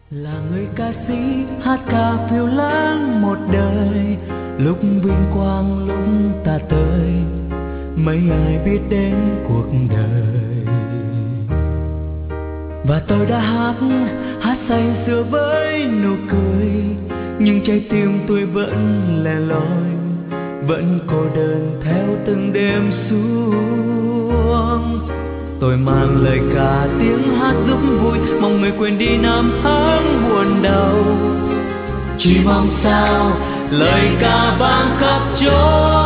Là người ca sĩ hát ca phiêu lãng một đời, lúc vinh quang lúc ta tới, mấy ai biết đến cuộc đời. Và tôi đã hát say sưa với nụ cười, nhưng trái tim tôi vẫn lẻ loi, vẫn cô đơn theo từng đêm xuống. Tôi mang lời ca tiếng hát giúp vui, mong người quên đi năm tháng buồn đau. Chỉ mong sao lời ca vang khắp chốn